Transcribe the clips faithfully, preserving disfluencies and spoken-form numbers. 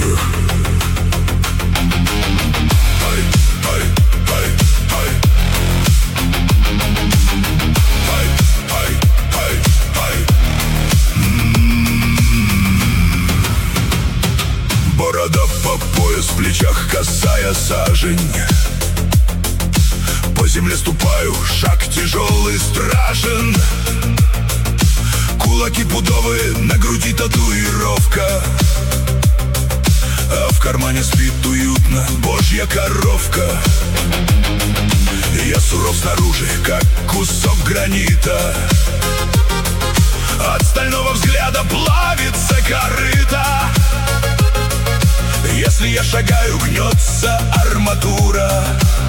Борода по пояс, в плечах косая сажень. По земле ступаю, шаг тяжелый, страшен. Кулаки пудовые, на груди татуировка, а в кармане спит уютно божья коровка. Я суров снаружи, как кусок гранита. От стального взгляда плавится корыто. Если я шагаю, гнется арматура.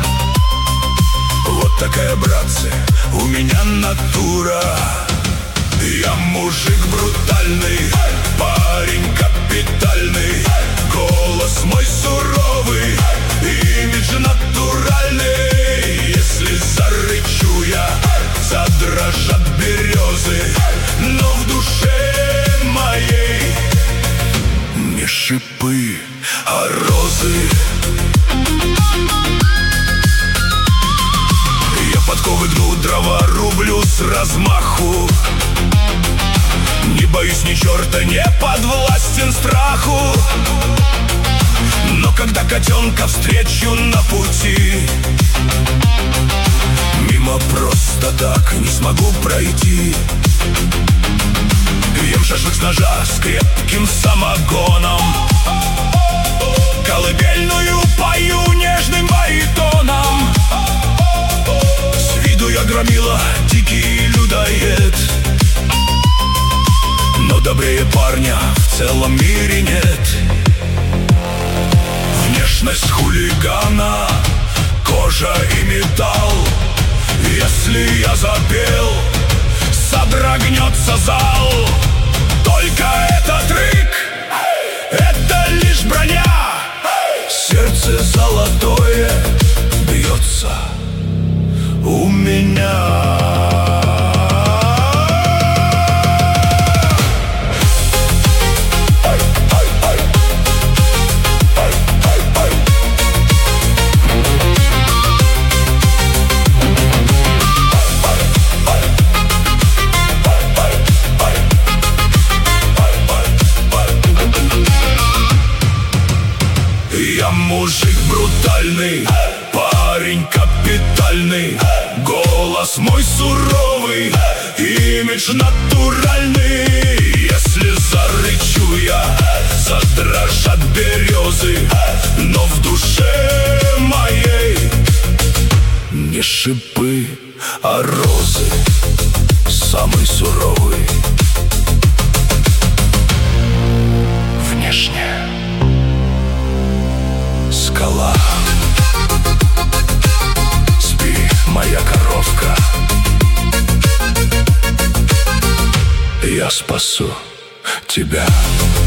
Вот такая, братцы, у меня натура. Я мужик брутальный, парень капитальный, голос мой суровый, имидж натуральный. Если зарычу я, задрожат березы, но в душе моей не шипы, а розы. Я подковы гну, дрова рублю с размаху. Не боюсь ни черта, не подвластен страху. Но когда котенка встречу на пути, мимо просто так не смогу пройти. Ем шашлык с ножа с крепким самогоном. Колыбельную пою нежным баритоном. С виду я громила, дикий людоед, но добрее парня в целом мире нет. Внешность хулигана, кожа и металл. Если я запел, содрогнется зал. Только этот рык, это лишь броня. Сердце золотое бьется у меня. Я мужик брутальный, парень капитальный, голос мой суровый, имидж натуральный. Если зарычу я, задрожат березы, но в душе моей не шипы, а розы. Самый суровый внешне скала. Спи, моя коровка, я спасу тебя.